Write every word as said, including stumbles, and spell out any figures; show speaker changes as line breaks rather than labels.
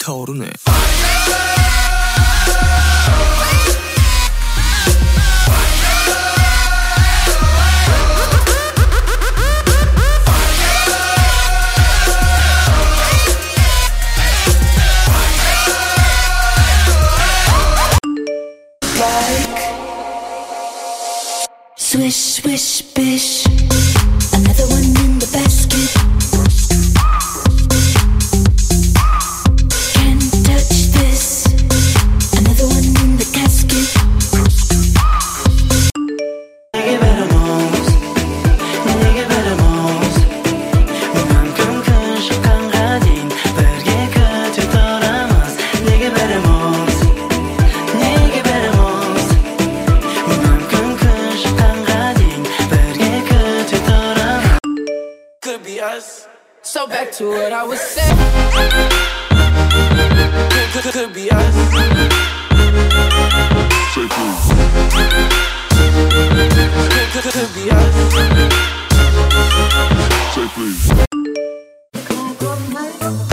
불타오르네.
Swish, swish, bish. Another one in the basket. Can't touch this. Another one in the casket. Nigga better move. Nigga better move. 그만큼 큰 식당 가진 별게 끝을 떠나면 Nigga better move. Nigga better move. 그만큼 큰 식당 가진 별게 끝을 떠나면 Could be us.
So back to what I was saying.
Could, could, could be us.
Say please.
Could, could, could be us.
Say please.